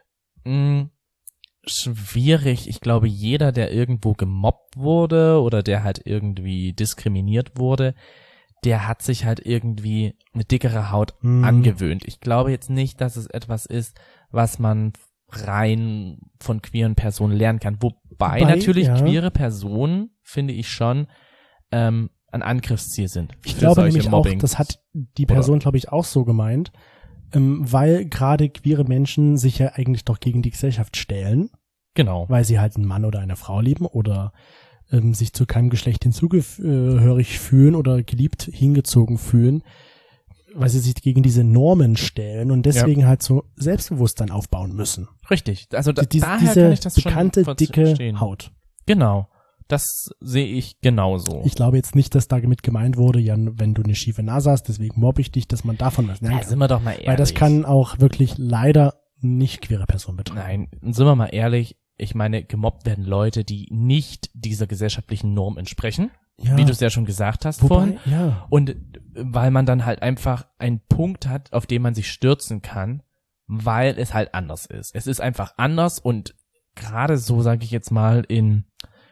mh, schwierig. Ich glaube, jeder, der irgendwo gemobbt wurde oder der halt irgendwie diskriminiert wurde, der hat sich halt irgendwie eine dickere Haut Mhm. angewöhnt. Ich glaube jetzt nicht, dass es etwas ist, was man rein von queeren Personen lernen kann. Wobei Wobei, natürlich ja. queere Personen, finde ich schon, ähm, ein Angriffsziel sind. Ich für glaube solche nämlich Mobbing. auch, das hat die Person, glaube ich, auch so gemeint, ähm, weil gerade queere Menschen sich ja eigentlich doch gegen die Gesellschaft stellen, Genau. weil sie halt einen Mann oder eine Frau lieben oder ähm, sich zu keinem Geschlecht hinzugehörig fühlen oder geliebt hingezogen fühlen, weil sie sich gegen diese Normen stellen und deswegen halt so Selbstbewusstsein aufbauen müssen. Richtig. Also da, Die, daher diese kann ich das bekannte, schon dicke verstehen. Haut. Genau. Das sehe ich genauso. Ich glaube jetzt nicht, dass damit gemeint wurde, ja, wenn du eine schiefe Nase hast, deswegen mobbe ich dich, dass man davon was lernen ja, kann. sind wir doch mal ehrlich. Weil das kann auch wirklich leider nicht queere Personen betreffen. Nein, sind wir mal ehrlich. Ich meine, gemobbt werden Leute, die nicht dieser gesellschaftlichen Norm entsprechen, Ja, wie du es ja schon gesagt hast vorhin. wobei, ja. Und weil man dann halt einfach einen Punkt hat, auf den man sich stürzen kann, weil es halt anders ist. Es ist einfach anders und gerade so, sage ich jetzt mal, in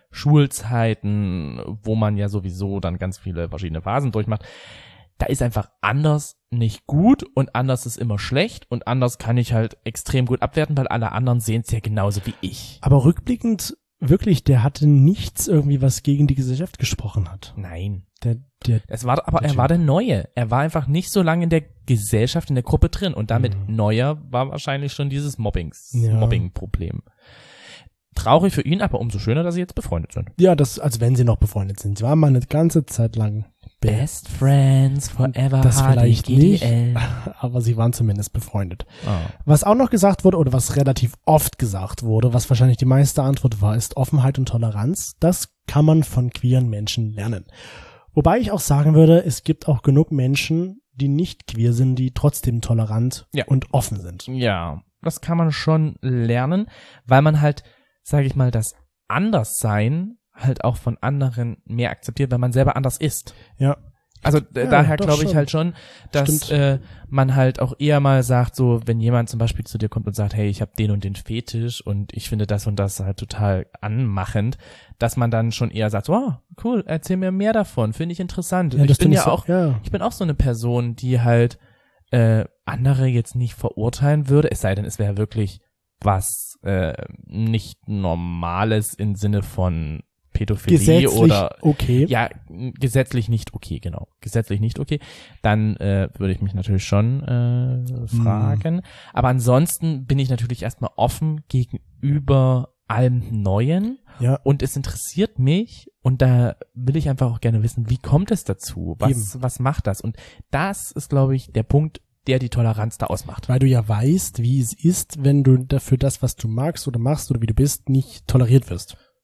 Schulzeiten, wo man ja sowieso dann ganz viele verschiedene Phasen durchmacht, da ist einfach anders nicht gut und anders ist immer schlecht und anders kann ich halt extrem gut abwerten, weil alle anderen sehen es ja genauso wie ich. Aber rückblickend, wirklich, der hatte nichts irgendwie, was gegen die Gesellschaft gesprochen hat. Nein. Der, der, Es war, aber Der er war der Neue. Er war einfach nicht so lange in der Gesellschaft, in der Gruppe drin. Und damit Mhm. Neuer war wahrscheinlich schon dieses Mobbings, Ja. Mobbing-Problem. Traurig für ihn, aber umso schöner, dass sie jetzt befreundet sind. ja, das, als wenn sie noch befreundet sind. Sie waren mal eine ganze Zeit lang, Best Friends forever. das vielleicht H D G nicht, D L. aber sie waren zumindest befreundet. Ah. Was auch noch gesagt wurde, oder was relativ oft gesagt wurde, was wahrscheinlich die meiste Antwort war, ist Offenheit und Toleranz. Das kann man von queeren Menschen lernen. Wobei ich auch sagen würde, es gibt auch genug Menschen, die nicht queer sind, die trotzdem tolerant Ja. und offen sind. Ja, das kann man schon lernen, weil man halt, sage ich mal, das Anderssein halt auch von anderen mehr akzeptiert, weil man selber anders ist. Ja. Also äh, Ja, daher doch glaube ich schon. halt schon, dass Stimmt. äh, man halt auch eher mal sagt, so wenn jemand zum Beispiel zu dir kommt und sagt, hey, ich habe den und den Fetisch und ich finde das und das halt total anmachend, dass man dann schon eher sagt, wow, cool, erzähl mir mehr davon, finde ich interessant. Ja, ich das bin finde ja ich so- auch, ja. ich bin auch so eine Person, die halt äh, andere jetzt nicht verurteilen würde, es sei denn, es wäre wirklich was äh, nicht Normales im Sinne von Pädophilie Gesetzlich oder okay. ja, m, gesetzlich nicht okay, genau. Gesetzlich nicht okay. Dann äh, würde ich mich natürlich schon äh, fragen. Aber ansonsten bin ich natürlich erstmal offen gegenüber allem Neuen. Ja. Und es interessiert mich und da will ich einfach auch gerne wissen, wie kommt es dazu? Was, was macht das? Und das ist, glaube ich, der Punkt, der die Toleranz da ausmacht. Weil du ja weißt, wie es ist, wenn du dafür das, was du magst oder machst oder wie du bist, nicht toleriert wirst.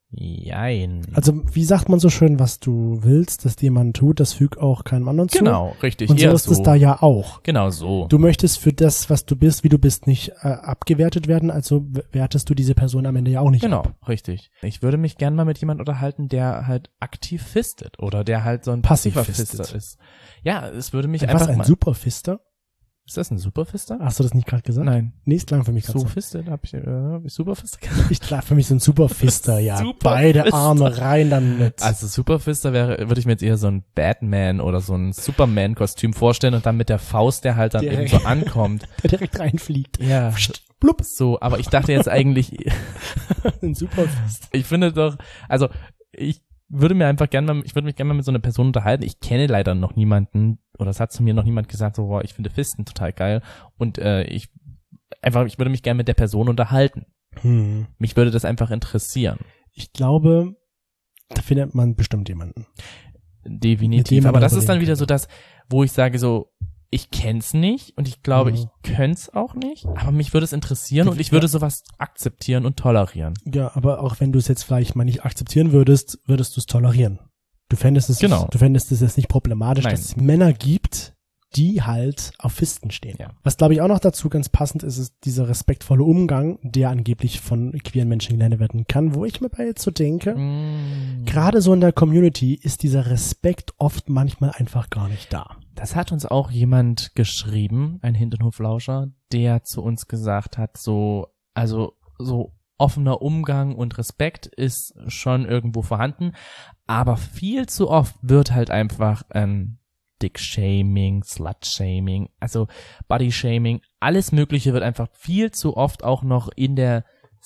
Jein. Also, wie sagt man so schön, was du willst, dass dir jemand tut, das fügt auch keinem anderen zu. Genau, richtig. Und so eher ist es da ja auch. Genau so. Du möchtest für das, was du bist, wie du bist, nicht äh, abgewertet werden, also wertest du diese Person am Ende ja auch nicht Genau, ab. richtig. Ich würde mich gern mal mit jemandem unterhalten, der halt aktiv fistet oder der halt so ein Passiv passiver fistet. Fister ist. Ja, es würde mich Was, einfach ein mal... Superfister? Ist das ein Superfister? Hast du das nicht gerade gesagt? Nein. Nee, es klang für mich gerade So so. fistet? Hab ich, äh, hab ich Superfister gesagt? Ich klang für mich so ein Superfister, ja. Superfister. Beide Arme rein damit. Also Superfister wäre, würde ich mir jetzt eher so ein Batman oder so ein Superman-Kostüm vorstellen und dann mit der Faust, der halt dann Direkt. eben so ankommt. Der direkt reinfliegt. Ja. Blub. So, aber ich dachte jetzt eigentlich, Ein Superfister. ich finde doch, also ich würde mir einfach gerne mal, ich würde mich gerne mal mit so einer Person unterhalten. Ich kenne leider noch niemanden, oder es hat zu mir noch niemand gesagt, so, boah, ich finde Fisten total geil. Und äh, ich einfach, ich würde mich gerne mit der Person unterhalten. Hm. Mich würde das einfach interessieren. Ich glaube, da findet man bestimmt jemanden. Mit dem Definitiv. man Aber das darüber ist dann reden wieder so das, wo ich sage so, ich kenn's nicht und ich glaube, Mhm. ich könnte auch nicht, aber mich würde es interessieren und ich würde sowas akzeptieren und tolerieren. Ja, aber auch wenn du es jetzt vielleicht mal nicht akzeptieren würdest, würdest du es tolerieren. Du fändest es, Genau. du fändest es jetzt nicht problematisch, Nein. dass es Männer gibt, die halt auf Fisten stehen. Ja. Was glaube ich auch noch dazu ganz passend ist, ist dieser respektvolle Umgang, der angeblich von queeren Menschen gelernt werden kann, wo ich mir bei jetzt so denke, Mm. gerade so in der Community ist dieser Respekt oft manchmal einfach gar nicht da. Das hat uns auch jemand geschrieben, ein Hinternhoflauscher, der zu uns gesagt hat, so, also so offener Umgang und Respekt ist schon irgendwo vorhanden, aber viel zu oft wird halt einfach ähm, Dick-Shaming, Slut-Shaming, also Body-Shaming, alles Mögliche wird einfach viel zu oft auch noch in der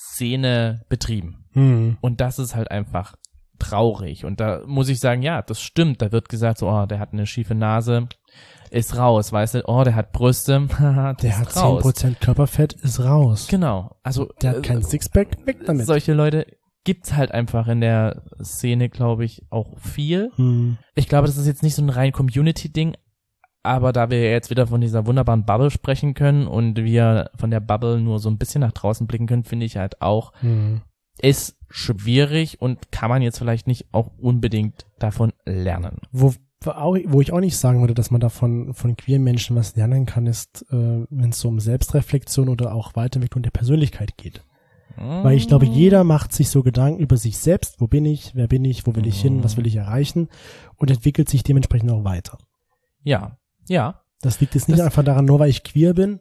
Szene betrieben. Hm. Und das ist halt einfach traurig. Und da muss ich sagen, ja, das stimmt. Da wird gesagt, so, oh, der hat eine schiefe Nase, ist raus, weißt du, oh, der hat Brüste, haha, Der ist hat zehn raus. Prozent Körperfett, ist raus. Genau, also Der äh, hat kein Sixpack, weg damit. solche Leute gibt's halt einfach in der Szene, glaube ich, auch viel. Hm. Ich glaube, das ist jetzt nicht so ein rein Community-Ding, aber da wir jetzt wieder von dieser wunderbaren Bubble sprechen können und wir von der Bubble nur so ein bisschen nach draußen blicken können, finde ich halt auch, Hm. ist schwierig und kann man jetzt vielleicht nicht auch unbedingt davon lernen. Wo, wo ich auch nicht sagen würde, dass man davon von queeren Menschen was lernen kann, ist, äh, wenn es so um Selbstreflexion oder auch Weiterentwicklung der Persönlichkeit geht. Weil ich glaube, jeder macht sich so Gedanken über sich selbst, wo bin ich, wer bin ich, wo will ich hin, was will ich erreichen und entwickelt sich dementsprechend auch weiter. Ja, ja. Das liegt jetzt nicht Das- einfach daran, nur weil ich queer bin,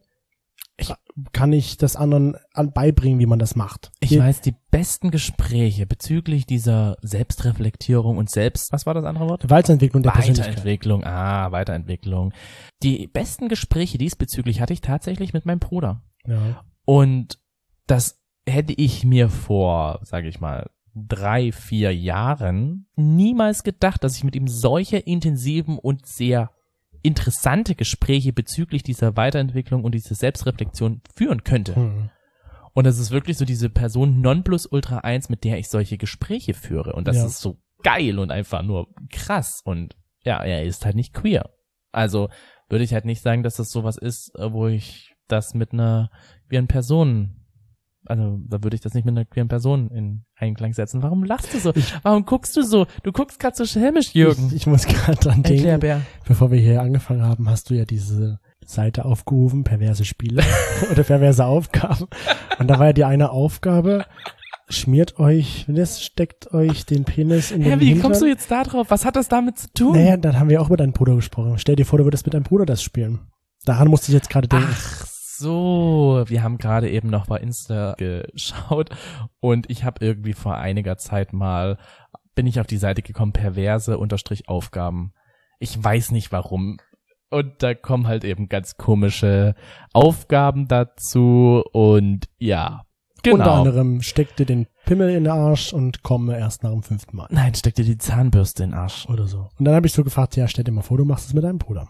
kann ich das anderen an beibringen, wie man das macht. Ich Hier- weiß, die besten Gespräche bezüglich dieser Selbstreflektierung und Selbst, was war das andere Wort? Weiterentwicklung der Persönlichkeit. Weiterentwicklung, ah, Weiterentwicklung. Die besten Gespräche diesbezüglich hatte ich tatsächlich mit meinem Bruder. Ja. Und das hätte ich mir vor, sage ich mal, drei, vier Jahren niemals gedacht, dass ich mit ihm solche intensiven und sehr interessante Gespräche bezüglich dieser Weiterentwicklung und dieser Selbstreflexion führen könnte. Hm. Und das ist wirklich so diese Person Nonplusultra eins, mit der ich solche Gespräche führe. Und das Ja. ist so geil und einfach nur krass. Und ja, er ist halt nicht queer. Also würde ich halt nicht sagen, dass das sowas ist, äh, wo ich das mit einer queeren Person, also da würde ich das nicht mit einer queeren Person in Einklang setzen. Warum lachst du so? Warum guckst du so? Du guckst gerade so schelmisch, Jürgen. Ich, ich muss gerade dran denken, Erklärbär. bevor wir hier angefangen haben, hast du ja diese Seite aufgerufen, perverse Spiele oder perverse Aufgaben. Und da war ja die eine Aufgabe, schmiert euch, das steckt euch den Penis in den Hä, wie Hintern. kommst du jetzt da drauf? Was hat das damit zu tun? Naja, dann haben wir auch über deinen Bruder gesprochen. Stell dir vor, du würdest mit deinem Bruder das spielen. Daran musste ich jetzt gerade denken. Ach so, wir haben gerade eben noch bei Insta geschaut und ich habe irgendwie vor einiger Zeit mal, bin ich auf die Seite gekommen, perverse unterstrich Aufgaben. Ich weiß nicht warum. Und da kommen halt eben ganz komische Aufgaben dazu und ja, genau. Unter anderem steck dir den Pimmel in den Arsch und komme erst nach dem fünften Mal. Nein, steck dir die Zahnbürste in den Arsch. Oder so. Und dann habe ich so gefragt, ja, stell dir mal vor, du machst es mit deinem Bruder.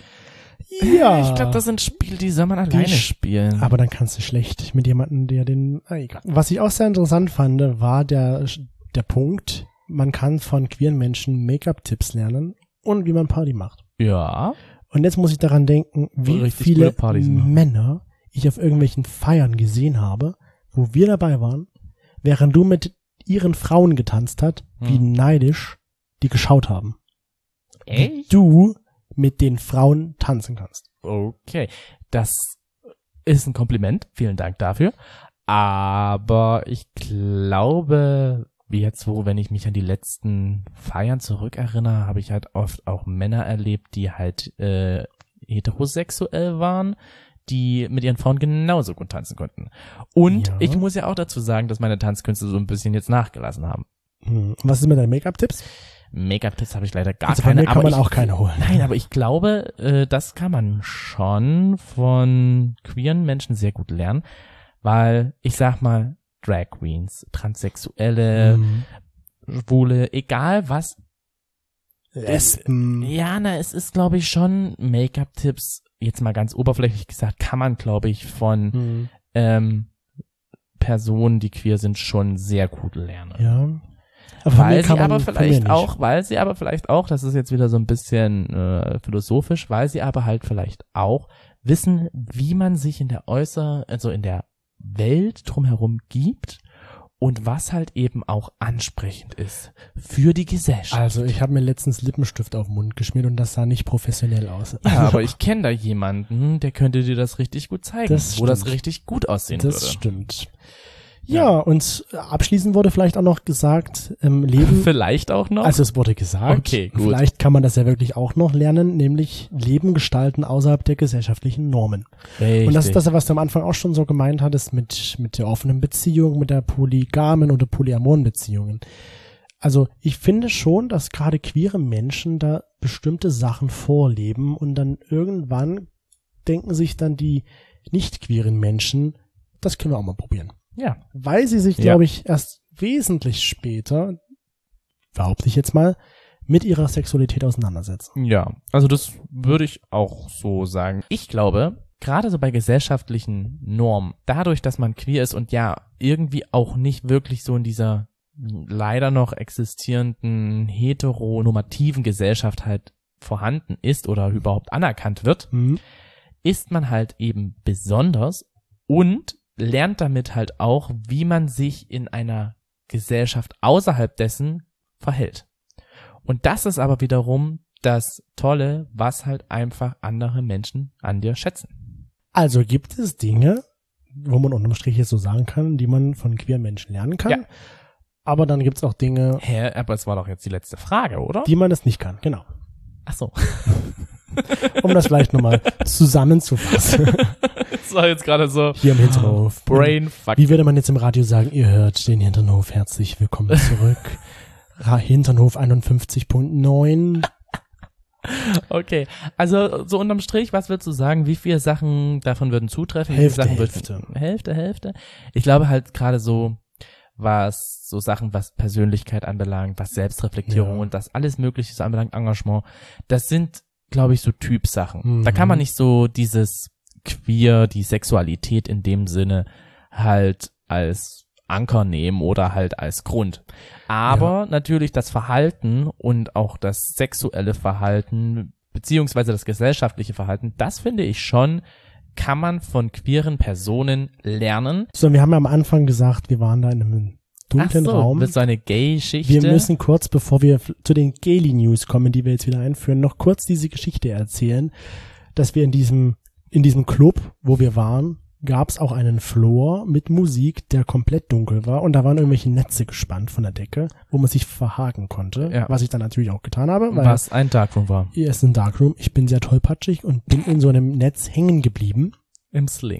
Ja. Ich glaube, das sind Spiele, die soll man alleine Die- spielen. Aber dann kannst du schlecht mit jemandem, der den, ah, egal. Was ich auch sehr interessant fand, war der, der Punkt, man kann von queeren Menschen Make-up-Tipps lernen und wie man Party macht. Ja. Und jetzt muss ich daran denken, wie Richtig viele gute Partys machen. Männer ich auf irgendwelchen Feiern gesehen habe, wo wir dabei waren, während du mit mit ihren Frauen getanzt hat, Hm. wie neidisch die geschaut haben. Wie Echt? du mit den Frauen tanzen kannst. Okay, das ist ein Kompliment. Vielen Dank dafür. Aber ich glaube, wie jetzt, wo, wenn ich mich an die letzten Feiern zurückerinnere, habe ich halt oft auch Männer erlebt, die halt äh, heterosexuell waren, die mit ihren Frauen genauso gut tanzen konnten. Und Ja. ich muss ja auch dazu sagen, dass meine Tanzkünste so ein bisschen jetzt nachgelassen haben. Hm. Was ist mit deinen Make-up-Tipps? Make-up-Tipps habe ich leider gar Also bei keine. mir kann aber man ich, auch keine holen. Nein, aber ich glaube, äh, das kann man schon von queeren Menschen sehr gut lernen, weil ich sag mal, Drag Queens, Transsexuelle, Hm. Schwule, egal was. Lesben. Ja, na, es ist, glaube ich, schon Make-up-Tipps, jetzt mal ganz oberflächlich gesagt, kann man, glaube ich, von Hm. ähm, Personen, die queer sind, schon sehr gut lernen. Ja. Aber von mir Weil sie kann man- aber von mir vielleicht nicht. auch, weil sie aber vielleicht auch, das ist jetzt wieder so ein bisschen äh, philosophisch, weil sie aber halt vielleicht auch wissen, wie man sich in der äußer, also in der Welt drumherum gibt und was halt eben auch ansprechend ist für die Gesellschaft. Also ich habe mir letztens Lippenstift auf den Mund geschmiert und das sah nicht professionell aus. Ja, aber ich kenne da jemanden, der könnte dir das richtig gut zeigen, Das wo das stimmt. richtig gut aussehen Das würde. stimmt. Ja, und abschließend wurde vielleicht auch noch gesagt, ähm, Leben, Vielleicht auch noch. also es wurde gesagt, Okay, gut. vielleicht kann man das ja wirklich auch noch lernen, nämlich Leben gestalten außerhalb der gesellschaftlichen Normen. richtig. Und das ist das, was du am Anfang auch schon so gemeint hattest mit, mit der offenen Beziehung, mit der polygamen oder polyamoren Beziehungen. Also ich finde schon, dass gerade queere Menschen da bestimmte Sachen vorleben und dann irgendwann denken sich dann die nicht queeren Menschen, das können wir auch mal probieren. Ja. Weil sie sich, Ja. glaube ich, erst wesentlich später, behaupte ich jetzt mal, mit ihrer Sexualität auseinandersetzen. Ja, also das würde ich auch so sagen. Ich glaube, gerade so bei gesellschaftlichen Normen, dadurch, dass man queer ist und ja, irgendwie auch nicht wirklich so in dieser leider noch existierenden heteronormativen Gesellschaft halt vorhanden ist oder überhaupt anerkannt wird, Mhm. ist man halt eben besonders und lernt damit halt auch, wie man sich in einer Gesellschaft außerhalb dessen verhält. Und das ist aber wiederum das Tolle, was halt einfach andere Menschen an dir schätzen. Also gibt es Dinge, wo man unterm Strich jetzt so sagen kann, die man von queeren Menschen lernen kann. Ja. Aber dann gibt es auch Dinge, Hä, aber es war doch jetzt die letzte Frage, oder? die man es nicht kann. Genau. Ach so. Um das vielleicht nochmal zusammenzufassen. Das war jetzt gerade so Hier im Hinterhof. Brainfuck. Wie würde man jetzt im Radio sagen, ihr hört den Hinternhof, herzlich willkommen zurück. Ra- Hinternhof einundfünfzig Punkt neun. Okay, also so unterm Strich, was würdest du sagen, wie viele Sachen davon würden zutreffen? Wie viele Hälfte, Sachen Hälfte. Würden, Hälfte, Hälfte. Ich glaube halt gerade so, was so Sachen, was Persönlichkeit anbelangt, was Selbstreflektierung Ja. und das alles Mögliche so anbelangt, Engagement, das sind, glaube ich, so Typsachen. Mhm. Da kann man nicht so dieses Queer, die Sexualität in dem Sinne halt als Anker nehmen oder halt als Grund. Aber natürlich das Verhalten und auch das sexuelle Verhalten beziehungsweise das gesellschaftliche Verhalten, das finde ich schon, kann man von queeren Personen lernen. So, wir haben ja am Anfang gesagt, wir waren da in einem dunklen Ach so, Raum. das ist so eine Gay-Geschichte. Wir müssen kurz, bevor wir f- zu den Gaily News kommen, die wir jetzt wieder einführen, noch kurz diese Geschichte erzählen, dass wir in diesem, in diesem Club, wo wir waren, gab es auch einen Floor mit Musik, der komplett dunkel war und da waren irgendwelche Netze gespannt von der Decke, wo man sich verhaken konnte, Ja. was ich dann natürlich auch getan habe, weil was ein Darkroom war. hier ist ein Darkroom, ich bin sehr tollpatschig und bin in so einem Netz hängen geblieben. Im Sling.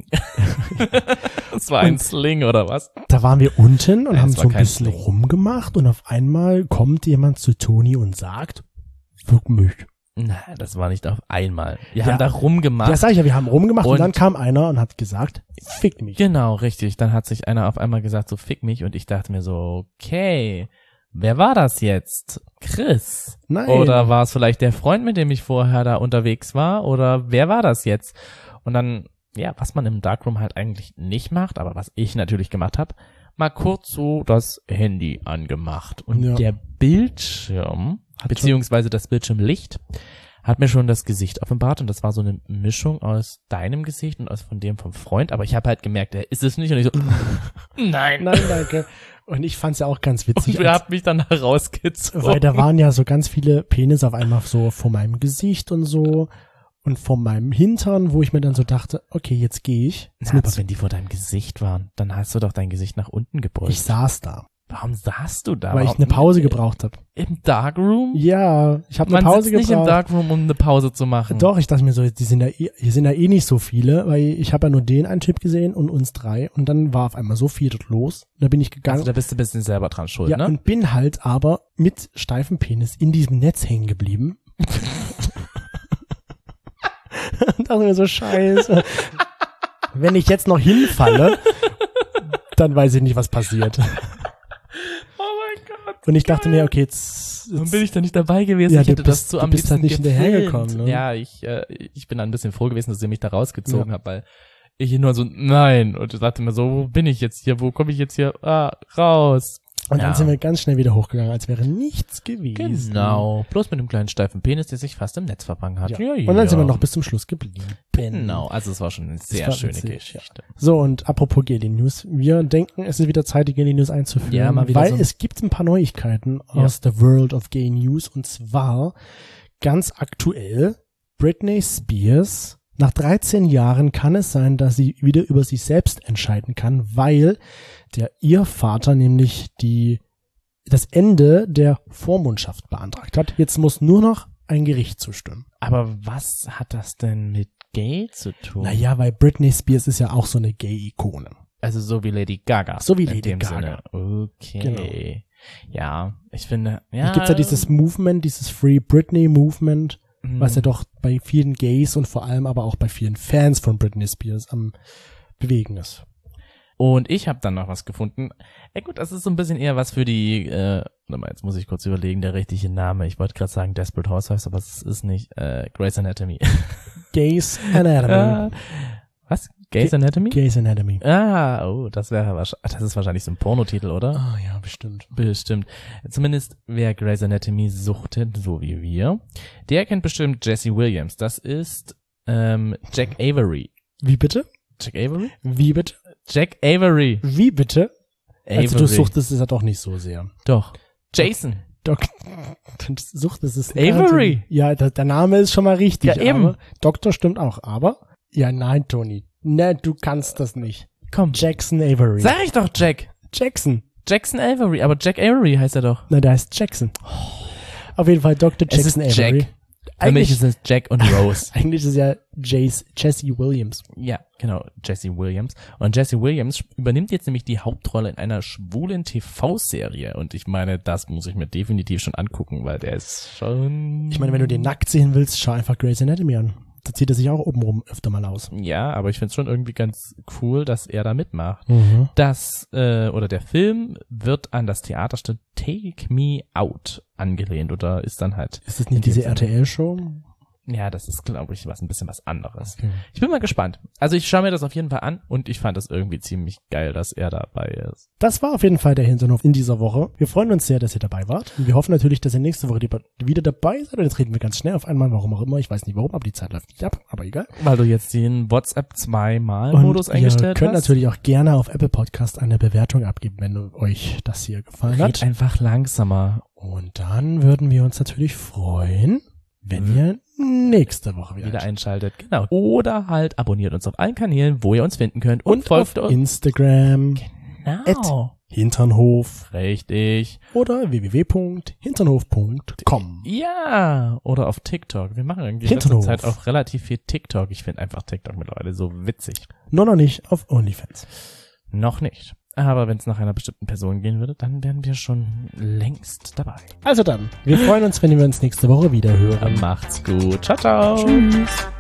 Das war ein Und- Sling oder was? Da waren wir unten und Nein, haben es war so ein kein bisschen Sling. rumgemacht und auf einmal kommt jemand zu Toni und sagt, fick mich. Nein, das war nicht auf einmal. Wir Ja. haben da rumgemacht. Ja, sag ich ja, wir haben rumgemacht und, Und- dann kam einer und hat gesagt, fick mich. Genau, richtig. Dann hat sich einer auf einmal gesagt, so fick mich und ich dachte mir so, okay, wer war das jetzt? Chris? Nein. Oder war es vielleicht der Freund, mit dem ich vorher da unterwegs war? Oder wer war das jetzt? Und dann, ja, was man im Darkroom halt eigentlich nicht macht, aber was ich natürlich gemacht habe, mal kurz so das Handy angemacht. Und Ja. der Bildschirm, Hat beziehungsweise das Bildschirmlicht, hat mir schon das Gesicht offenbart und das war so eine Mischung aus deinem Gesicht und aus von dem vom Freund, aber ich habe halt gemerkt, er ist es nicht und ich so, nein. Nein, danke. Und ich fand's ja auch ganz witzig. Und ihr habt mich dann herausgezogen. Weil da waren ja so ganz viele Penisse auf einmal so vor meinem Gesicht und so und vor meinem Hintern, wo ich mir dann so dachte, okay, jetzt gehe ich. Na, aber wenn die vor deinem Gesicht waren, dann hast du doch dein Gesicht nach unten gebeugt. Ich saß da. Warum saßt du da? Weil ich Warum- eine Pause gebraucht habe. Im Darkroom? Ja, ich habe eine Man Pause sitzt nicht im gebraucht. Darkroom, um eine Pause zu machen. Doch, ich dachte mir so, die sind ja eh, hier sind ja eh nicht so viele, weil ich habe ja nur den einen Typ gesehen und uns drei und dann war auf einmal so viel dort los. Da bin ich gegangen. Also da bist du ein bisschen selber dran schuld, ja, ne? und bin halt aber mit steifem Penis in diesem Netz hängen geblieben. Und dachte mir so, scheiße. Wenn ich jetzt noch hinfalle, dann weiß ich nicht, was passiert. Oh mein Gott. Und ich dachte mir, okay, jetzt, Warum jetzt bin ich da nicht dabei gewesen? Ja, ich du hätte bist- das so du am bist halt liebsten nicht gefilmt. hinterhergekommen, ne? Ja, ich, äh, ich bin dann ein bisschen froh gewesen, dass ihr mich da rausgezogen habt, weil ich nur so, nein. Und ich dachte mir so, wo bin ich jetzt hier? Wo komme ich jetzt hier ah, raus? und Ja. dann sind wir ganz schnell wieder hochgegangen, als wäre nichts gewesen. Genau. Bloß mit einem kleinen steifen Penis, der sich fast im Netz verfangen hat. Ja. Und dann sind wir noch bis zum Schluss geblieben. Genau. Also es war schon eine sehr war schöne witzig, Geschichte. So, und apropos Geli News. Wir denken, es ist wieder Zeit, die Geli News einzuführen. Ja, mal wieder weil so. es gibt ein paar Neuigkeiten Ja. aus der World of Gay News. Und zwar ganz aktuell, Britney Spears. Nach dreizehn Jahren kann es sein, dass sie wieder über sich selbst entscheiden kann, weil der ihr Vater nämlich die das Ende der Vormundschaft beantragt hat. Jetzt muss nur noch ein Gericht zustimmen. Aber was hat das denn mit Gay zu tun? Naja, weil Britney Spears ist ja auch so eine Gay-Ikone. Also so wie Lady Gaga. So wie in Lady dem Gaga. Sinne. Okay. Genau. Ja, ich finde, ja. Es gibt ja dieses Movement, dieses Free Britney Movement, Mhm. was ja doch bei vielen Gays und vor allem aber auch bei vielen Fans von Britney Spears am Bewegen ist. Und ich habe dann noch was gefunden. Ja gut, das ist so ein bisschen eher was für die, äh, warte mal, jetzt muss ich kurz überlegen, der richtige Name. Ich wollte gerade sagen Desperate Housewives, aber es ist nicht äh, Grey's Anatomy. Gays Anatomy. äh, was? Grey's Anatomy? Gays Anatomy. Ah, oh, das wäre wahrscheinlich, das ist wahrscheinlich so ein Pornotitel, oder? Ah ja, bestimmt. Bestimmt. Zumindest wer Grey's Anatomy suchtet, so wie wir, der kennt bestimmt Jesse Williams. Das ist ähm, Jack Avery. Wie bitte? Jack Avery? Wie bitte? Jack Avery. Wie bitte? Avery. Also du suchtest es ja doch nicht so sehr. Doch. Jason. Doc, du suchtest es Avery. Ja, der, der Name ist schon mal richtig. Ja, eben. Aber Doktor stimmt auch, aber ja, nein, Toni. Ne, du kannst das nicht. Komm. Jackson Avery. Sag ich doch Jack. Jackson. Jackson Avery. Aber Jack Avery heißt er doch. Na, der heißt Jackson. Auf jeden Fall Doktor Es ist Jackson Avery. Jack. Für mich ist es Jack und Rose. Eigentlich ist es ja Jace, Jesse Williams. Ja, genau, Jesse Williams. Und Jesse Williams übernimmt jetzt nämlich die Hauptrolle in einer schwulen T V-Serie. Und ich meine, das muss ich mir definitiv schon angucken, weil der ist schon... Ich meine, wenn du den nackt sehen willst, schau einfach Grey's Anatomy an. Da zieht er sich auch obenrum öfter mal aus. Ja, aber ich find's schon irgendwie ganz cool, dass er da mitmacht. Mhm. Das, äh, oder der Film wird an das Theaterstück Take Me Out angelehnt oder ist dann halt... Ist das nicht in dem diese Sinne- R T L-Show? Ja, das ist, glaube ich, was ein bisschen was anderes. Okay. Ich bin mal gespannt. Also ich schaue mir das auf jeden Fall an und ich fand das irgendwie ziemlich geil, dass er dabei ist. Das war auf jeden Fall der Hinterhof in dieser Woche. Wir freuen uns sehr, dass ihr dabei wart. Und wir hoffen natürlich, dass ihr nächste Woche wieder dabei seid. Und jetzt reden wir ganz schnell auf einmal, warum auch immer. Ich weiß nicht warum, aber die Zeit läuft nicht ab. Aber egal. Weil du jetzt den WhatsApp Und zweimal-Modus ihr eingestellt könnt hast. natürlich auch gerne auf Apple Podcast eine Bewertung abgeben, wenn euch das hier gefallen Red hat. einfach langsamer. Und dann würden wir uns natürlich freuen, wenn Mhm. ihr nächste Woche wieder, Wieder einschaltet. Genau. Oder halt abonniert uns auf allen Kanälen, wo ihr uns finden könnt. Und, und folgt auf uns. Instagram, Genau. Hinternhof Richtig. oder w w w punkt hinternhof punkt com. Ja. Oder auf TikTok. Wir machen irgendwie in letzter Hinternhof. Zeit auch relativ viel TikTok. Ich finde einfach TikTok mittlerweile so witzig. Nur noch nicht auf OnlyFans. Noch nicht. Aber wenn es nach einer bestimmten Person gehen würde, dann wären wir schon längst dabei. Also dann, wir freuen uns, wenn wir uns nächste Woche wieder hören. Macht's gut. Ciao, ciao. Tschüss.